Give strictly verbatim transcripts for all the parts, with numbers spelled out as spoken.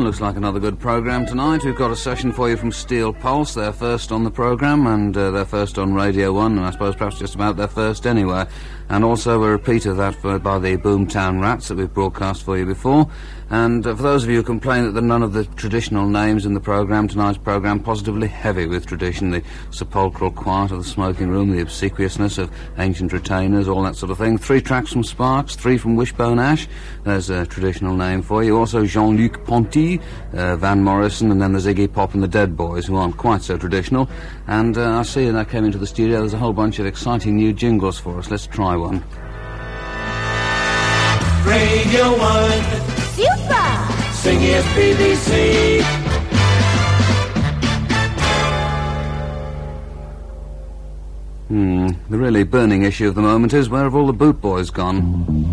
looks like another good programme tonight. We've got a session for you from Steel Pulse. They're first on the programme, and uh, they're first on Radio one, and I suppose perhaps just about their first anyway. And also a repeat of that for, by the Boomtown Rats that we've broadcast for you before. And uh, for those of you who complain that there are none of the traditional names in the programme, tonight's programme positively heavy with tradition, the sepulchral quiet of the smoking room, the obsequiousness of ancient retainers, all that sort of thing. Three tracks from Sparks, three from Wishbone Ash. There's a traditional name for you. Also Jean-Luc Ponty, uh, Van Morrison, and then there's Iggy Pop and the Dead Boys, who aren't quite so traditional. And uh, I see, and I came into the studio, there's a whole bunch of exciting new jingles for us. Let's try one. Radio one. Super! Sing S B B C. Hmm, the really burning issue of the moment is, where have all the boot boys gone?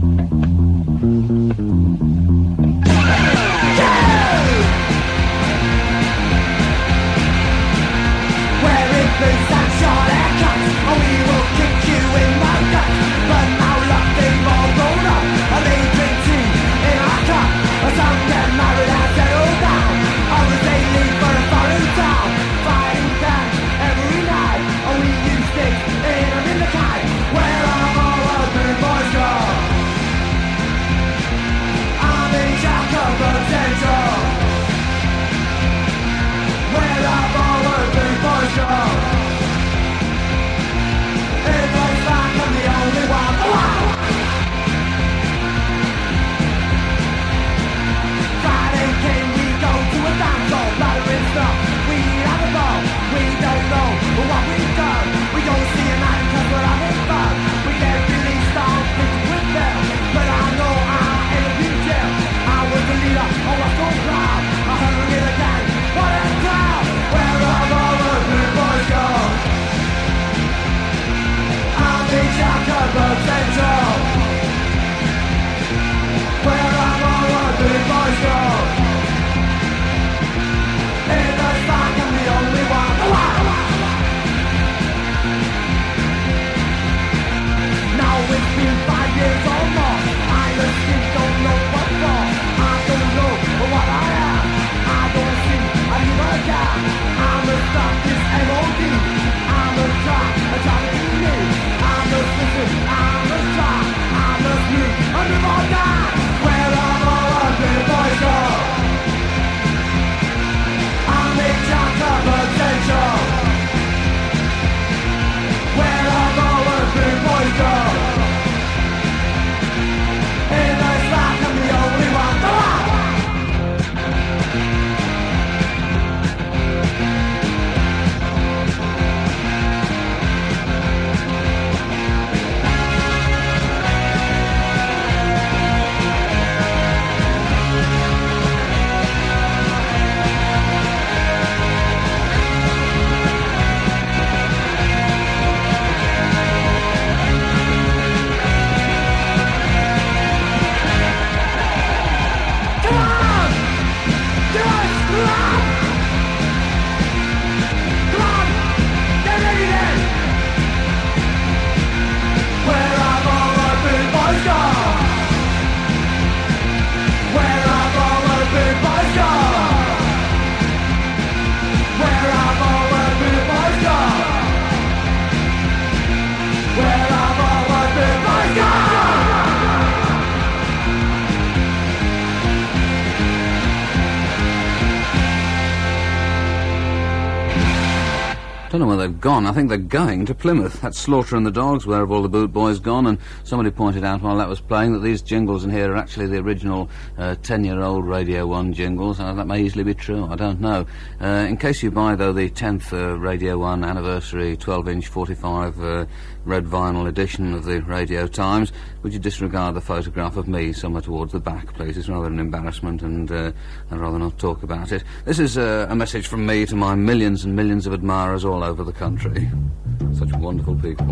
I don't know where they've gone. I think they're going to Plymouth. That's Slaughter and the Dogs, where have all the boot boys gone? And somebody pointed out while that was playing that these jingles in here are actually the original uh, ten-year-old Radio one jingles. Uh, that may easily be true. I don't know. Uh, in case you buy, though, the tenth uh, Radio one anniversary twelve-inch forty-five uh, red vinyl edition of the Radio Times, would you disregard the photograph of me somewhere towards the back, please? It's rather an embarrassment, and uh, I'd rather not talk about it. This is uh, a message from me to my millions and millions of admirers all over the country. Such wonderful people.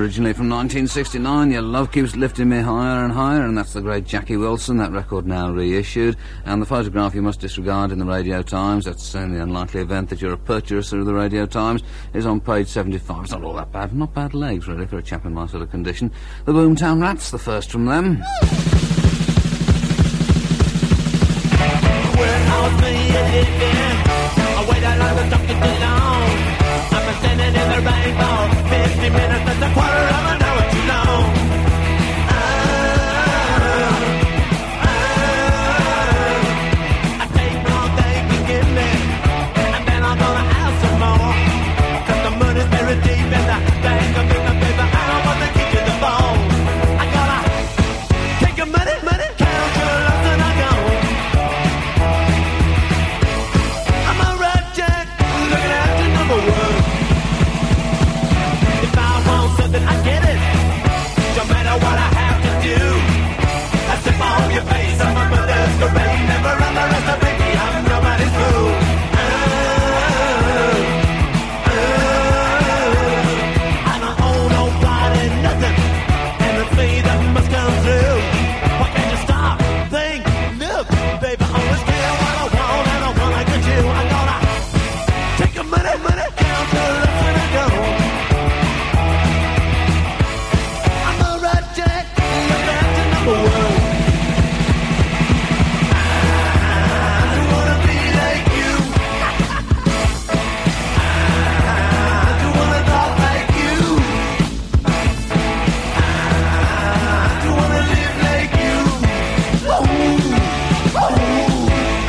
originally from nineteen sixty-nine. Your Love Keeps Lifting Me Higher and Higher, and that's the great Jackie Wilson. That record now reissued. And the photograph you must disregard in the Radio Times, that's in the unlikely event that you're a purchaser of the Radio Times, is on page seventy-five. It's not all that bad. Not bad legs, really, for a chap in my sort of condition. The Boomtown Rats, the first from them. When I was living, I waited on the docket too long. I've been standing in the rainbow, fifty minutes, that's a quarter of an hour too long. Ah, ah, I take all they can give me, and then I'm gonna ask some more. Cause the money's very deep in the bank of the paper, I don't want to kick you the ball. I gotta take your money, money, count your loss and I go. I'm a red jack, looking at the number one. If I want something, I get it. No matter what I have to do. I sip on your face, I'm a mother's parade. Never underestimate, baby, I'm nobody's fool. Ah, ah, I don't owe nobody nothing, and it's me that must come through. Why can't you stop, think, look, baby, I always care what I want, and I want like a Jew. I gotta take a minute, minute, count your lips when I go. I'm a red jack, looking at the number one. I wanna be like you. I wanna talk like you. I wanna live like you. Ooh, ooh,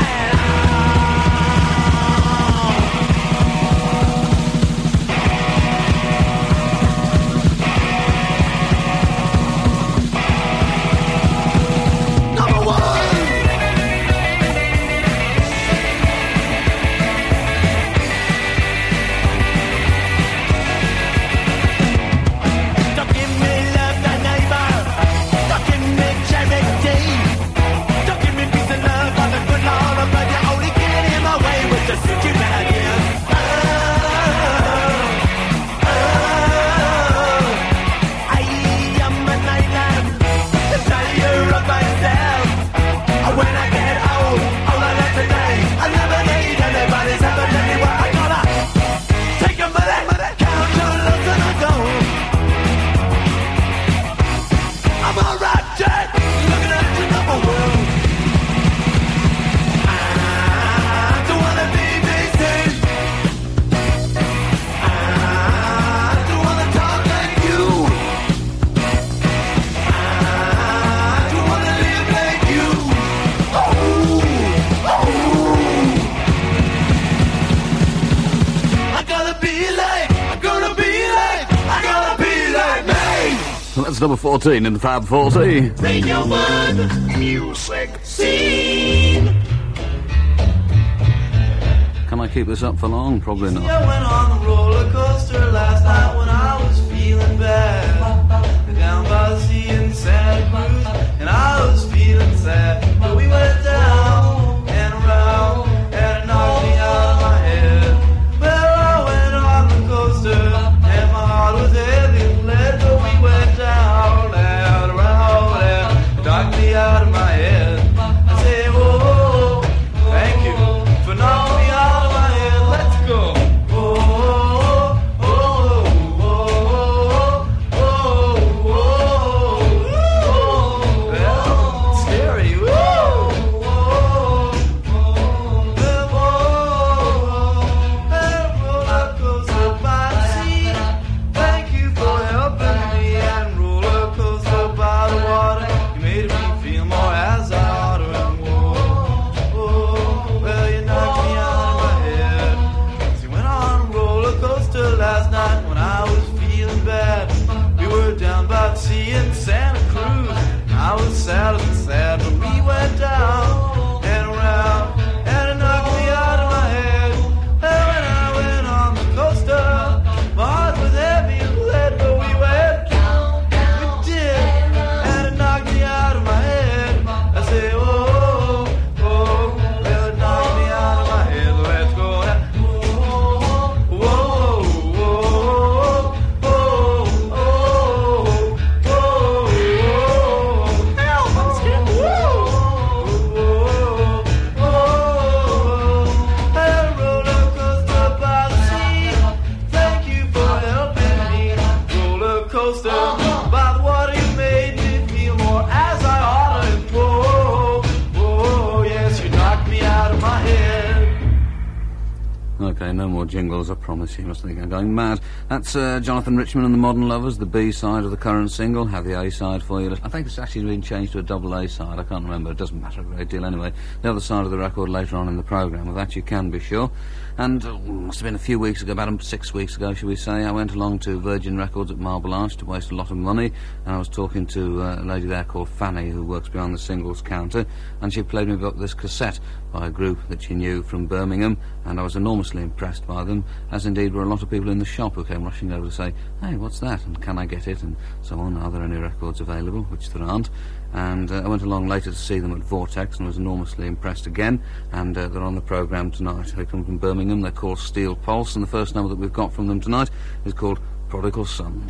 number one. Don't give me love, thy neighbor. Don't give me charity. Don't give me peace and love for the good Lord above. You only get in my way with the stupid ideas. Oh, oh, I am a nightlife, the tire of myself. When I get old, all I love today, I never need anybody's help anywhere. I gotta take a minute, count your loves and I go. I'm a rat jack, looking at your number one. I don't wanna be basic. I don't wanna talk like you. I don't wanna live like you. Oh, oh. I gotta be like, I'm gonna be like, I gotta be like me. That's number fourteen in the Fab forty. Radio one Music Scene. Can I keep this up for long? Probably not. I went on the roller coaster last night when I was feeling bad. Down by the sea in Santa Cruz, and I was feeling sad. But we went down and around, and it knocked me out of my head. Well, I went on the coaster, and my heart was heavy lead. But we went down and around, and it knocked me out of my head. I say, whoa, thank you for knocking me out of my head. Let's go. Oh, oh, oh, oh, oh, oh, oh, oh. Well, scary. Woo. OK, no more jingles, I promise you. You must think I'm going mad. That's uh, Jonathan Richman and the Modern Lovers, the B-side of the current single. Have the A-side for you. I think it's actually been changed to a double A-side. I can't remember. It doesn't matter a great deal anyway. The other side of the record later on in the programme. Of that you can be sure. And uh, must have been a few weeks ago, about six weeks ago, shall we say, I went along to Virgin Records at Marble Arch to waste a lot of money, and I was talking to uh, a lady there called Fanny, who works behind the singles counter, and she played me about this cassette by a group that she knew from Birmingham, and I was enormously impressed by them, as indeed were a lot of people in the shop who came rushing over to say, hey, what's that, and can I get it, and so on. Are there any records available? Which there aren't. And uh, I went along later to see them at Vortex and was enormously impressed again, and uh, they're on the programme tonight. They come from Birmingham. They're called Steel Pulse, and the first number that we've got from them tonight is called Prodigal Son.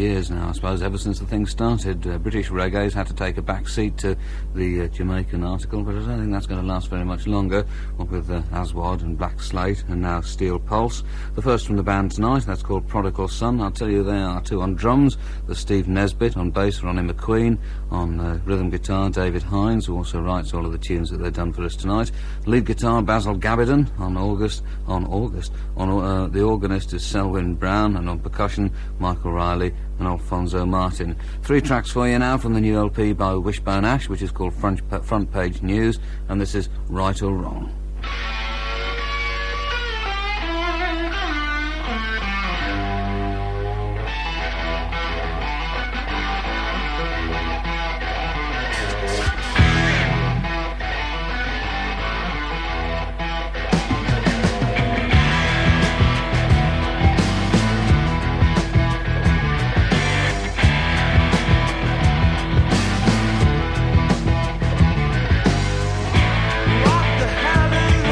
years now, I suppose, ever since the thing started. Uh, British reggae's had to take a back seat to the uh, Jamaican article, but I don't think that's going to last very much longer. What with uh, Aswad and Black Slate and now Steel Pulse. The first from the band tonight, that's called Prodigal Son. I'll tell you there are two on drums. There's Steve Nesbitt on bass, Ronnie McQueen on uh, rhythm guitar, David Hines, who also writes all of the tunes that they've done for us tonight. Lead guitar, Basil Gabidon. On August, on August, on uh, the organist is Selwyn Brown, and on percussion, Michael Riley and Alfonso Martin. Three tracks for you now from the new L P by Wishbone Ash, which is called Front, Front Page News, and this is Right or Wrong. What the hell is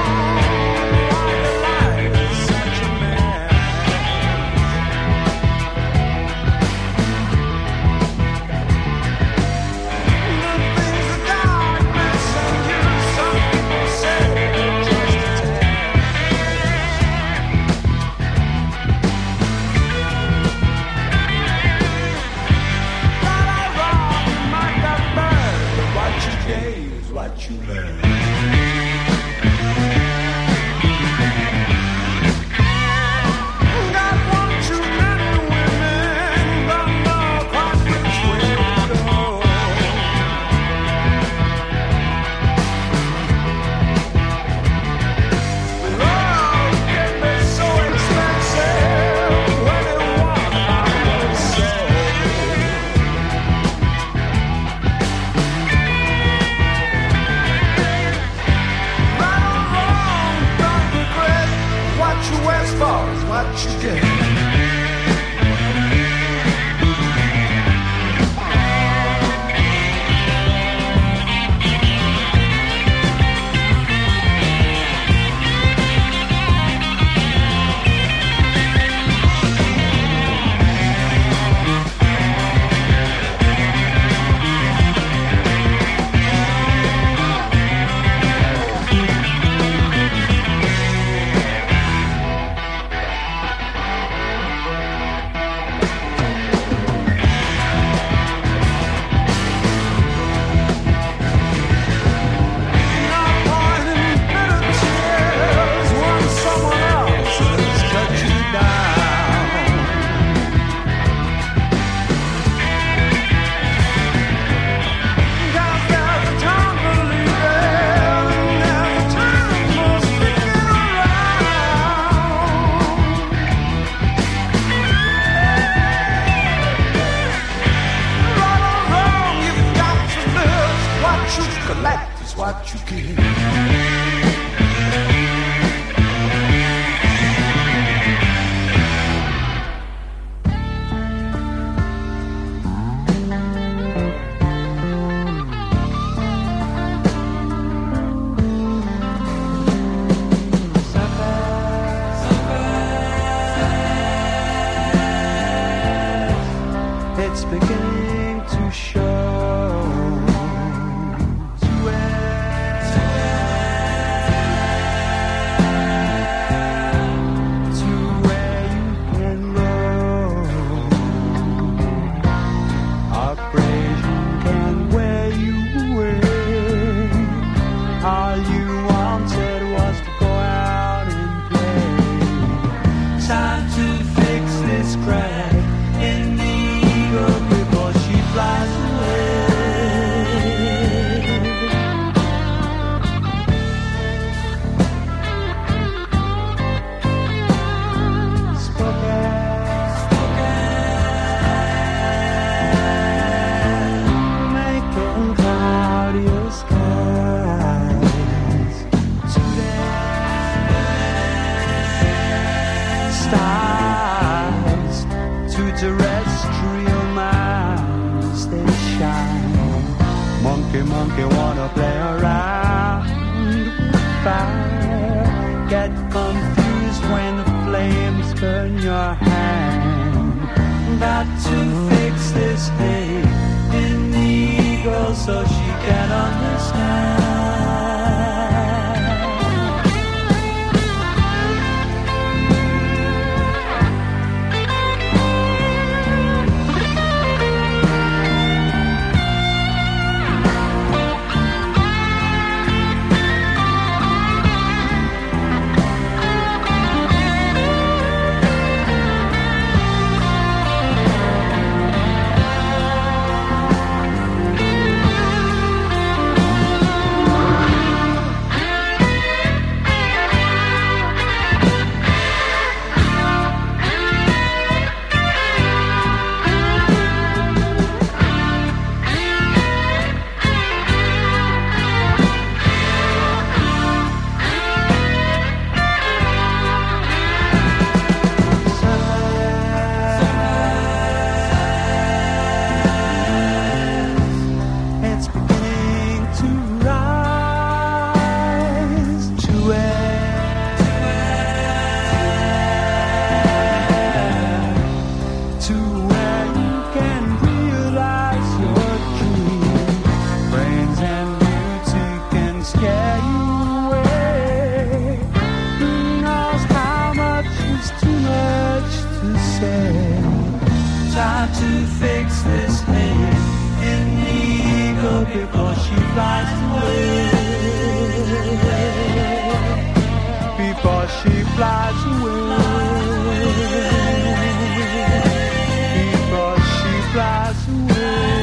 monkey, monkey, wanna play around with fire. Get confused when the flames burn your hand. That's to fix this hate in the eagle so she can understand. Time to fix this hate in the eagle before she flies away. Before she flies away. Before she flies away.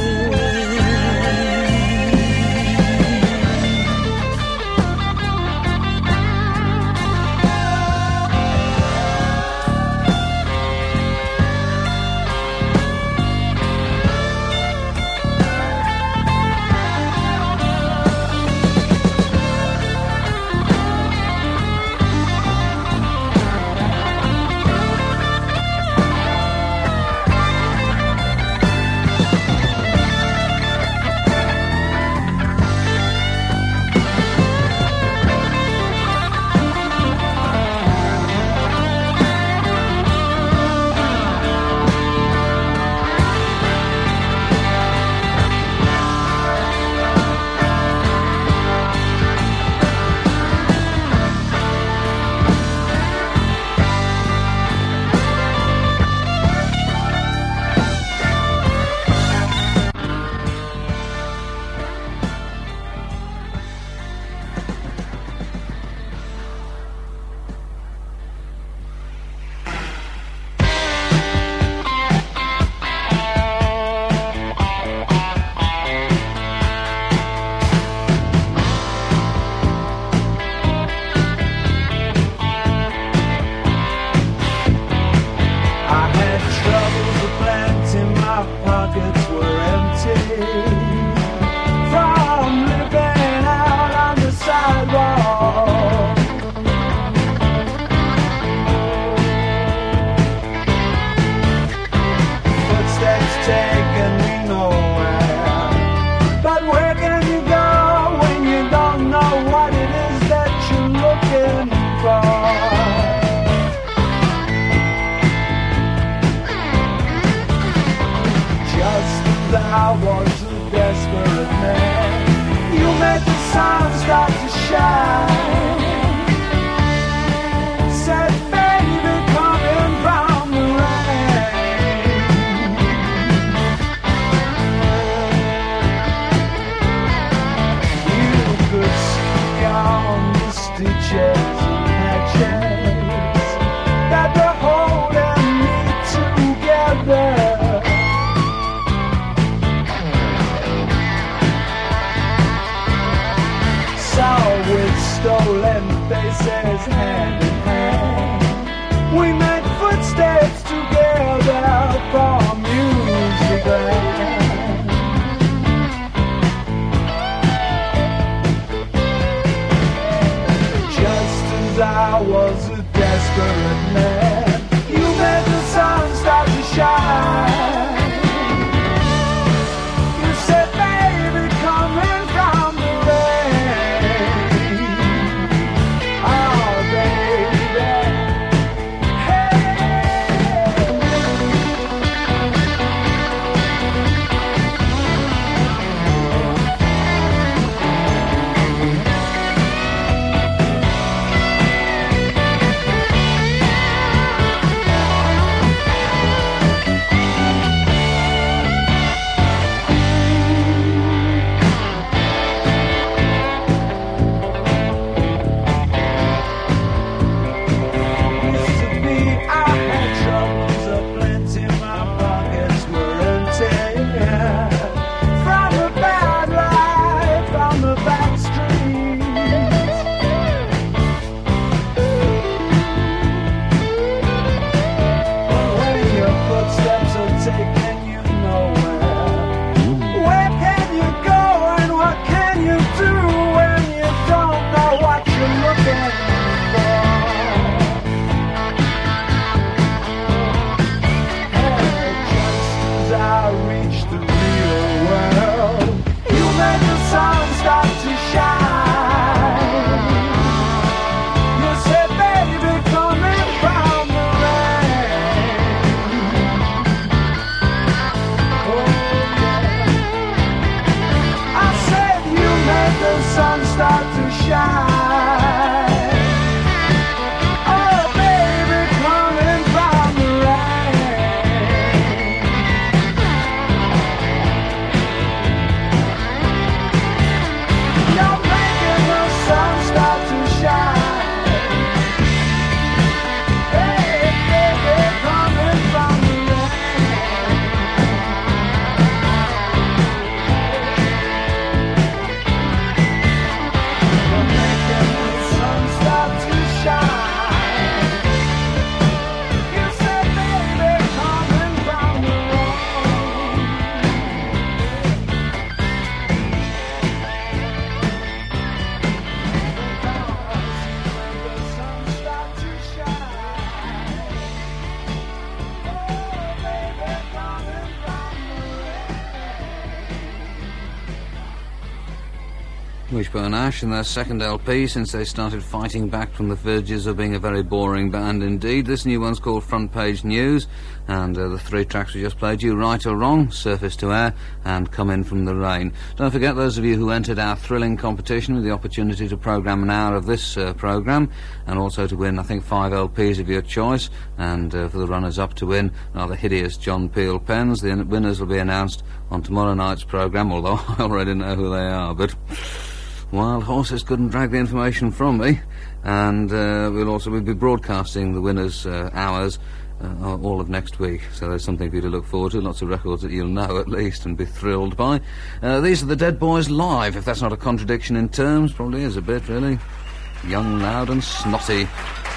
Wishbone Ash and their second L P since they started fighting back from the verges of being a very boring band indeed. This new one's called Front Page News, and uh, the three tracks we just played you, Right or Wrong, Surface to Air, and Come In From the Rain. Don't forget, those of you who entered our thrilling competition with the opportunity to programme an hour of this uh, programme, and also to win, I think, five L Ps of your choice, and uh, for the runners-up to win rather hideous John Peel pens. The winners will be announced on tomorrow night's programme, although I already know who they are, but wild horses couldn't drag the information from me. And uh, we'll also we'll be broadcasting the winners' uh, hours uh, all of next week, so there's something for you to look forward to, lots of records that you'll know at least and be thrilled by. Uh, these are the Dead Boys live, if that's not a contradiction in terms. Probably is a bit, really. Young, loud and snotty.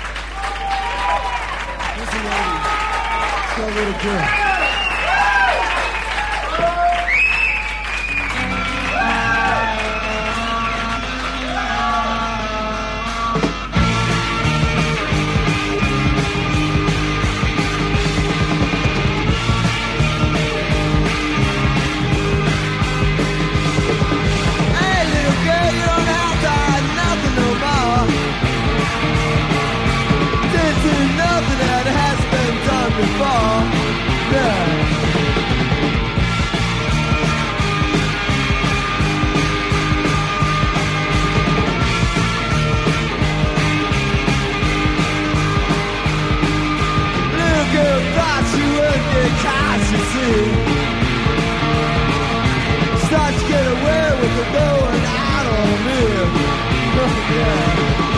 Listen, ladies, it's so really good. Start to get away with it going out on me. Yeah.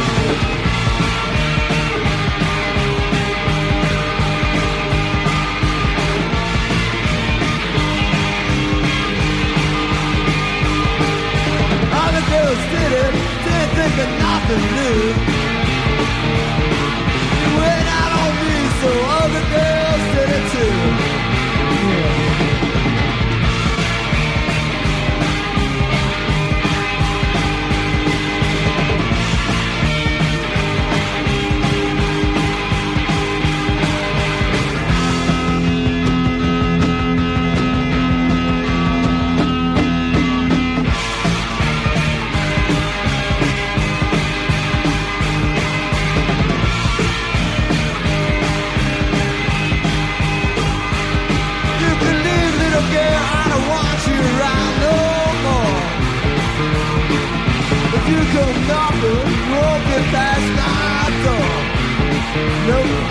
Other girls did it, didn't think of nothing new. You went out on me, so other girls did it too. Yeah. You come knocking, won't get past my door. Nope.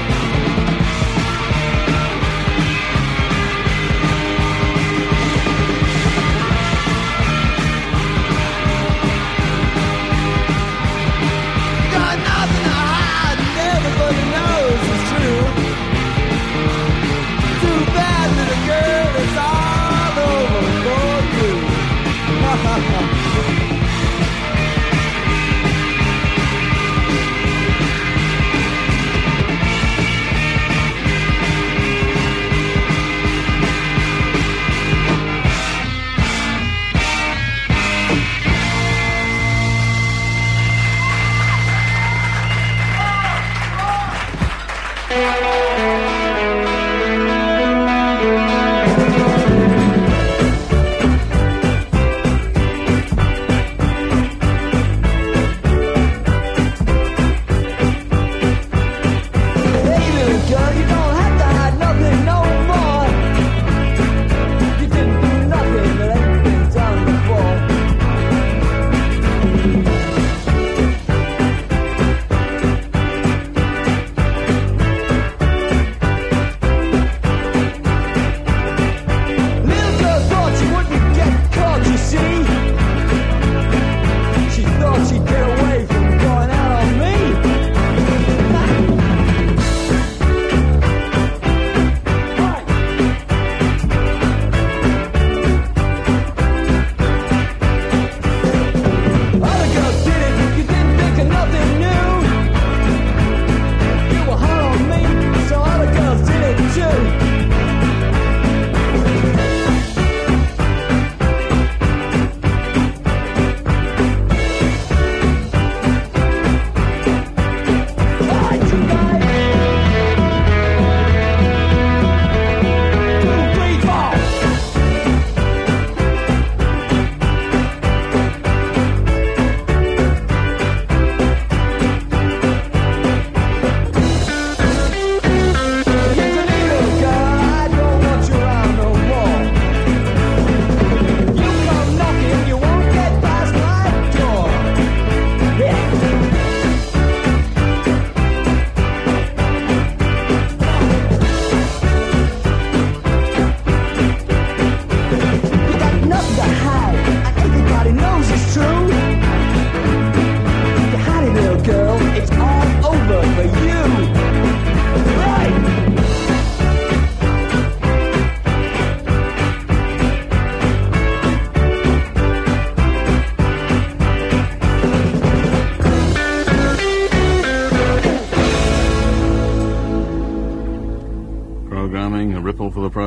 Got nothing to hide, and everybody knows it's true. Too bad, little girl, it's all over for you. Ha ha ha.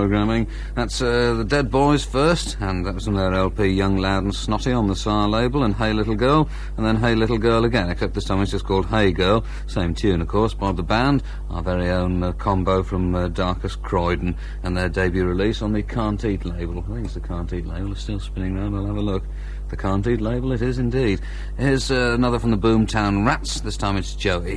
programming. That's uh, the Dead Boys first, and that was from their L P Young, Loud and Snotty on the S A R label, and Hey Little Girl, and then Hey Little Girl again, except this time it's just called Hey Girl. Same tune, of course, by the band, our very own uh, combo from uh, Darkest Croydon, and their debut release on the Can't Eat label. I think it's the Can't Eat label. It's still spinning round. I'll have a look. The Can't Eat label, it is indeed. Here's uh, another from the Boomtown Rats. This time it's Joey.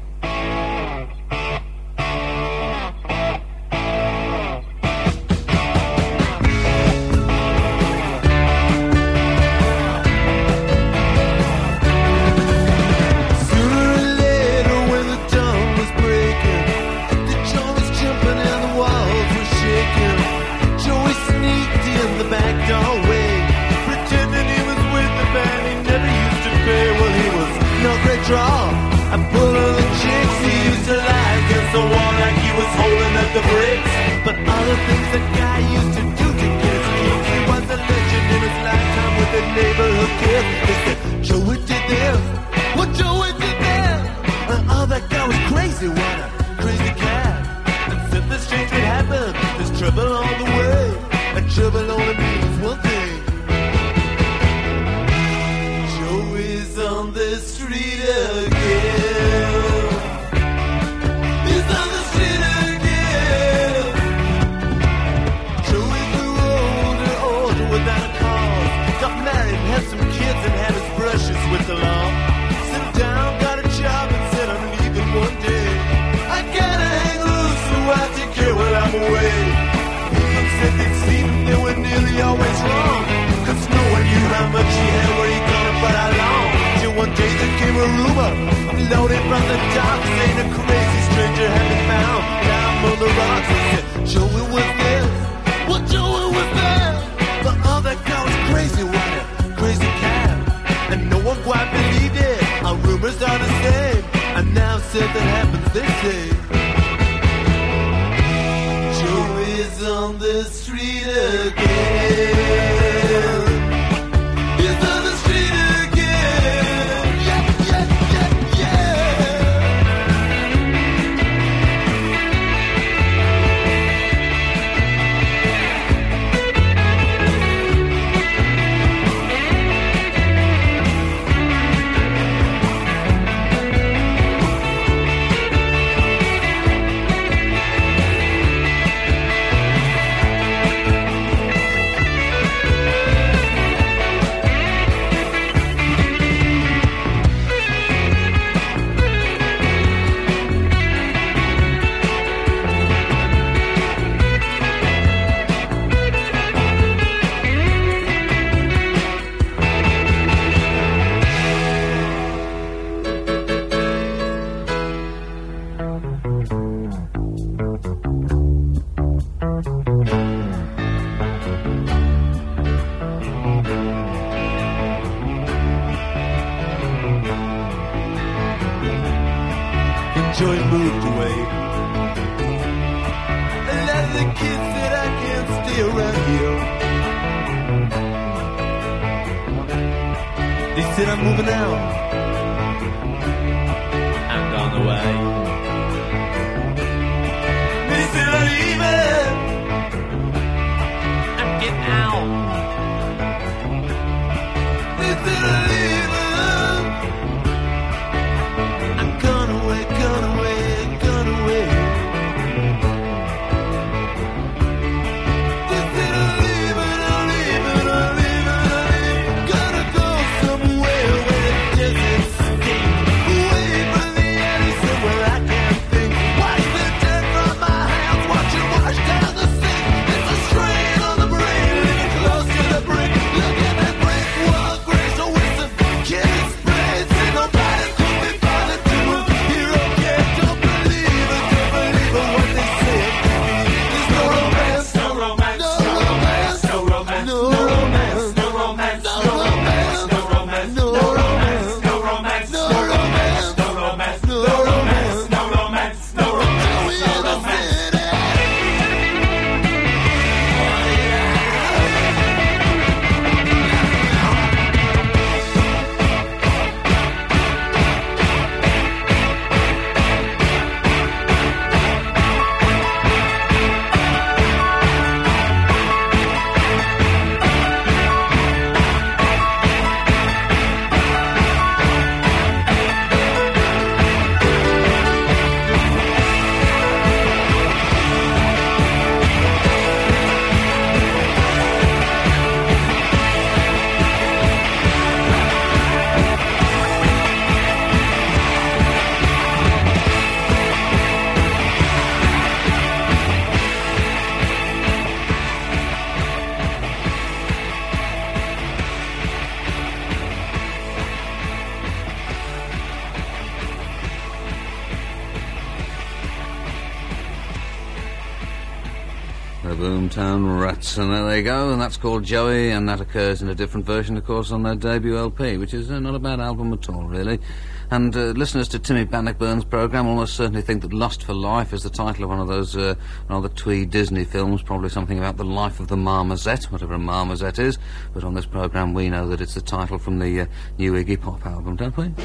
The bricks, but all the things that guy used to do to get his kicks. He was a legend in his lifetime with a neighborhood kid. They said, Joey did this, well, Joey did that. And all that guy was crazy, what a crazy cat. And something strange would happen, there's trouble on the way. And trouble only means one thing. Joey's on the street again. He's on the street again. Had some kids and had his brushes with the law. Sit down, got a job and said I'm leaving one day. I gotta hang loose so I take care while I'm away. People said they'd seen him, they were nearly always wrong. Cause no one knew how much he had, where he got it, but how long. Till one day there came a rumor, loaded from the dock, saying a crazy stranger had been found down on the rocks. They said Joey was there, well Joey was there. But all that guy was crazy, wasn't it? Crazy cat, and no one quite believed it. Our rumors are the same, and now something happens, they say. Joey's on the street again. He's on the street again. Yeah, yeah, yeah, yeah. Joey moved away. And as the kid said, I can't stay around here. They said I'm moving out. I'm gone away. They said I'm leaving. I'm getting out. They said I'm leaving. Strain on the brain, living close to the brink. Look at that brick wall, grace, so it's the Boomtown Rats, and there they go, and that's called Joey, and that occurs in a different version, of course, on their debut L P, which is uh, not a bad album at all, really. And uh, listeners to Timmy Bannockburn's programme almost certainly think that Lost for Life is the title of one of those uh, rather twee Disney films, probably something about the life of the marmoset, whatever a marmoset is, but on this programme we know that it's the title from the uh, new Iggy Pop album, don't we?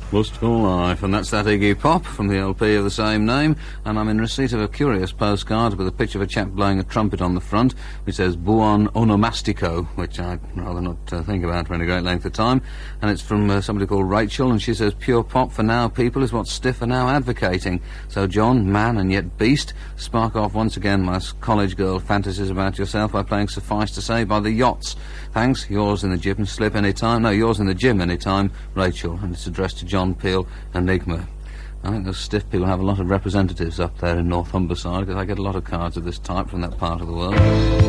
Lustful Life, and that's that Iggy Pop from the L P of the same name, and I'm in receipt of a curious postcard with a picture of a chap blowing a trumpet on the front, which says Buon Onomastico, which I'd rather not uh, think about for any great length of time, and it's from uh, somebody called Rachel, and she says pure pop for now people is what Stiff are now advocating. So John, man and yet beast, spark off once again my college girl fantasies about yourself by playing Suffice to Say by the Yachts. Thanks, yours in the gym slip any time, no, yours in the gym any time, Rachel, and it's addressed to John Peel, Enigma. I think those Stiff people have a lot of representatives up there in North Humberside, because I get a lot of cards of this type from that part of the world.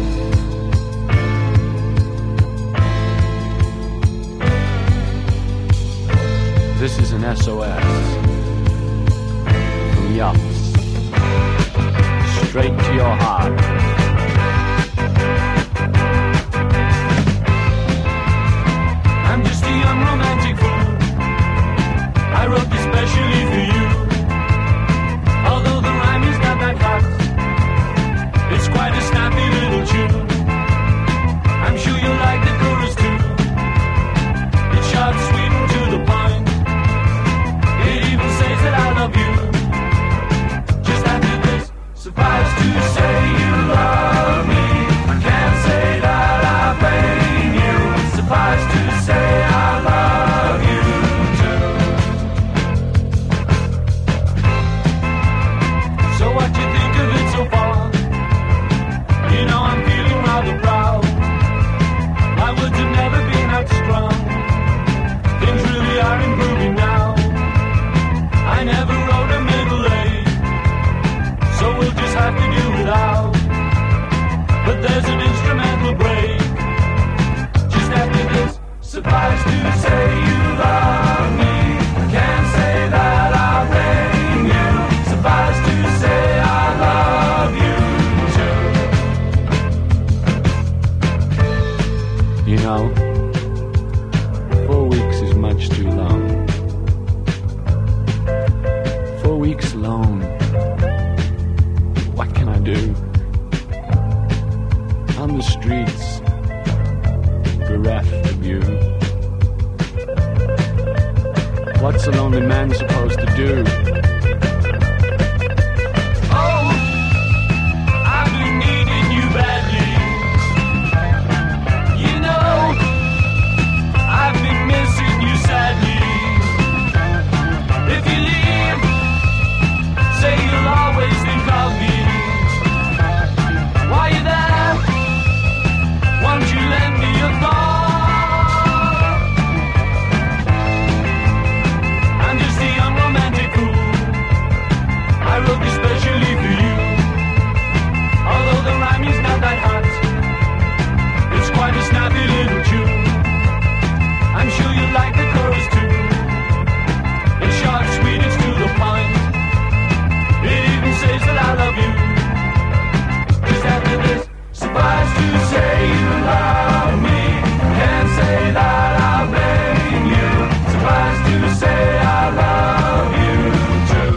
This is an S O S from Yachts, straight to your heart. I'm just a young romantic fool. I wrote this specially for you. Although the rhyme is not that hot, it's quite a snappy little tune. I'm sure you'll like the chorus too. It's short, sweet, and to the point. It even says that I love you. Just after this, suffice to say you love me. I can't say that I blame you. Suffice to say I love you too. So what you think of it so far? You know I'm feeling rather proud. My words have never been that strong. Things really are improving now. I never wrote a middle A, so we'll just have to do without. But there's an instrumental break just after this. Suffice to say you love me. I can't say that I blame you. Suffice to say I love you too. You know, four weeks is much too long. Four weeks alone. What can I do? On the streets, bereft of you. What's a lonely man supposed to do? Oh, I've been needing you badly. You know, I've been missing you sadly. If you leave, say you'll always think of me. While you're there, won't you lend me your thought? I'm just a young romantic fool. I wrote this specially for you. Although the rhyme is not that hot, it's quite a snappy little tune. I'm sure you'll like the chorus too. It's short, sweet, it's to the point. It even says that I love you. Just after this, suffice to say you love me. Can't say that I blame you. Suffice to say I love you too.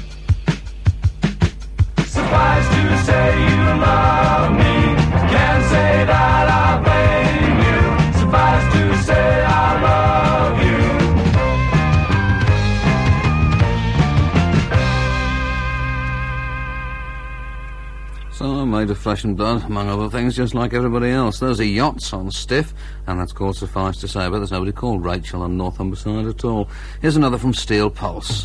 Suffice to say you love me. Can't say that I blame you. Suffice to say I love you. So I'm made of flesh and blood, among other things, just like everybody else. Those are Yachts on Stiff, and that's called Suffice to Say, but there's nobody called Rachel on North Humberside at all. Here's another from Steel Pulse.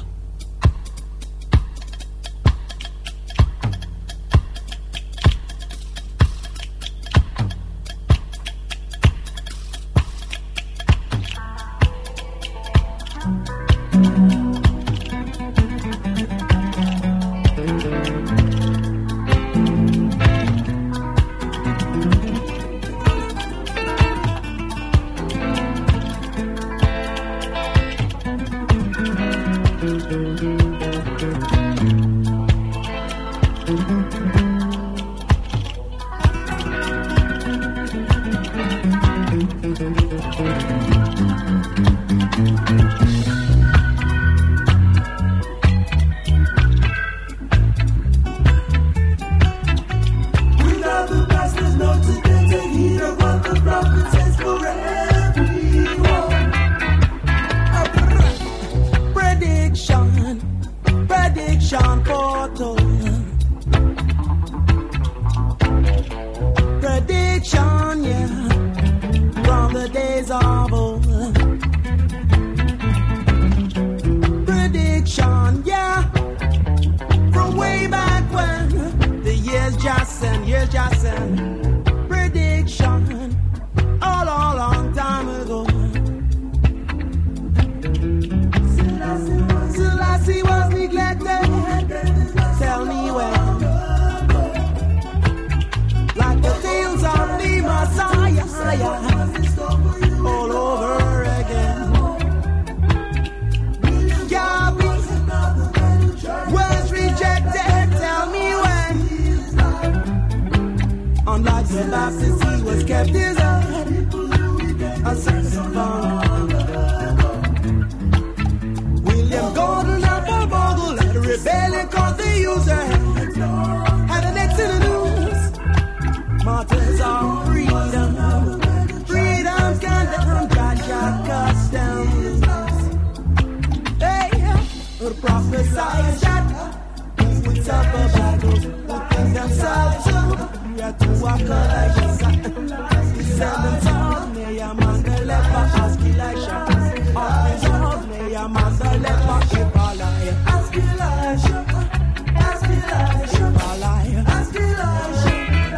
and prediction all a long time ago. Selassie was neglected. Tell me when. Like the tales of the Messiah, all over again. Gabby was rejected. Tell me when. Unlike the Baptist, he was kept his head. A certain bond. William Gordon up a boggle, let a rebellion cause the user. And the next in the news. Martyrs of freedom, freedom's condemned, God, God, customs. Hey, the prophesied that we would suffer battles within themselves too. We had to walk like descendants of Nehemiah, the leper, ask Elisha. Offense of Nehemiah, the leper, Epaliah. Ask Elisha, ask Elisha, Epaliah, ask Elisha.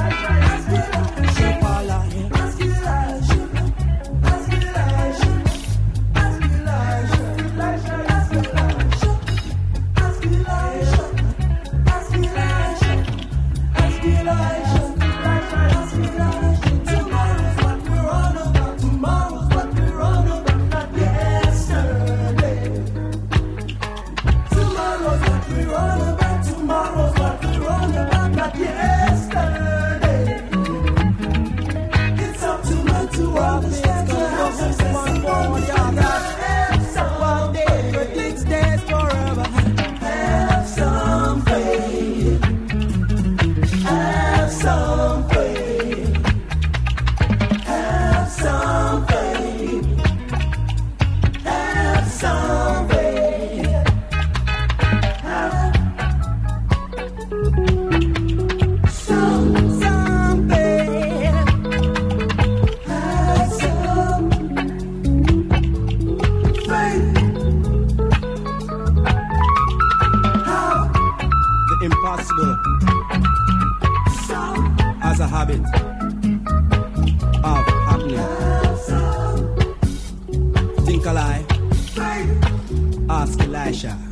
As a habit of happening. Think alive. Ask Elisha.